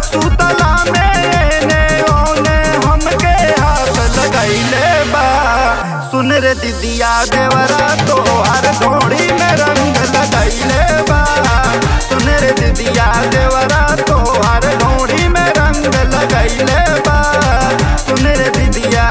सुतला में एने ओने हमके हाथ लगैले बा। सुन रे दीदिया देवरा तोहर ढोड़ी में रंग लगैले बा। सुन रे दीदिया देवरा तोहर ढोड़ी में रंग लगैले बा। सुन रे दीदिया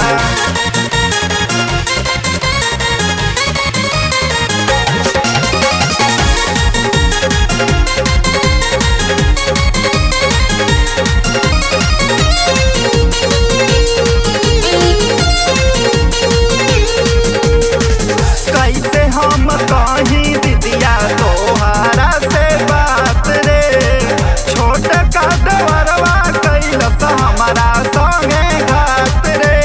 कैसे हम कहीं दीदिया तोहरा से बात रे। छोट का देवरवा कैलस हमारा संगे घात रे।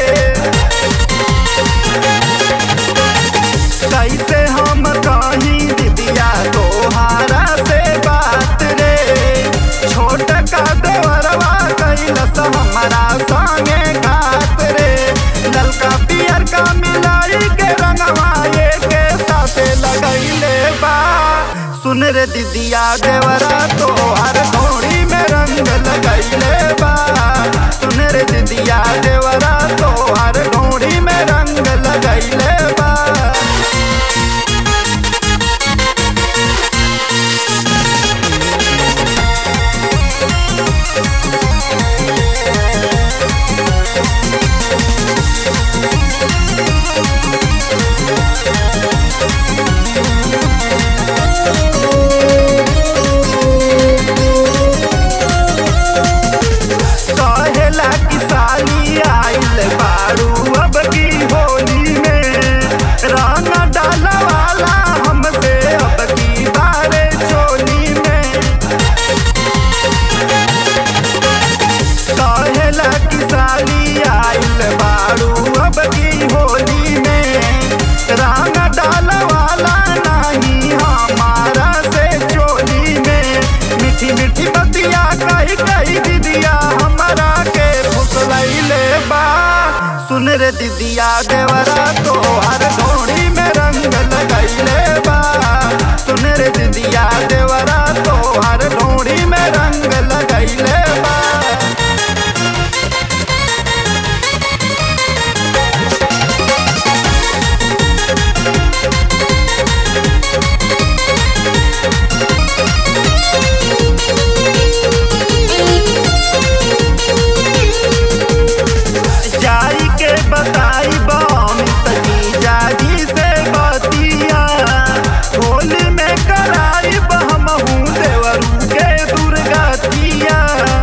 कैसे हम कहीं दीदिया तोहरा से बात रे। छोट का देवरवा कैलस हमारा संगे घात रे। ललका पियर का मिलाई के रंगवा के साथे लगैले बा। सुन रे दीदिया देवरा तोहर ढोड़ी में रंग लगैले बा। सुन रे दीदिया देवरा तोहर ढोड़ी में रंग लगैले बा। कहेला कि साली आइल बारू अब की होली में। रंग डाला वाला हमसे अब की बारे चोली में। कहेला कि साली आइल बारू अब की होली में। रंग डाला वाला नहीं हमारा से चोली में। मीठी मीठी बतिया कही कही दीदिया हमारा के फुसलैले बा। सुन रे दीदिया देवरा तोहर ढोड़ी में रंग लगैले बा। सुन रे दीदिया देवरा तोहर ढोड़ी में रंग लगैले बा। जाई के बताई बमित जीजाजी से बतिया। होली में कराई हमहू देवरू के दुर्गतिया।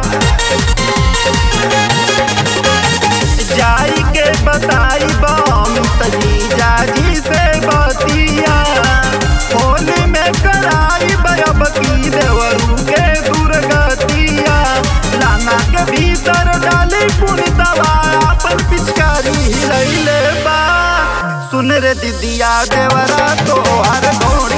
जाई के बताई बमित जीजाजी से बतिया। होली में कराई अब की देवरू के दुर्गतिया। लाना के भीतर डाली पुनितवा अपन पिचकारी हिलैले बा। सुन रे दीदिया देवरा तोहर ढोड़ी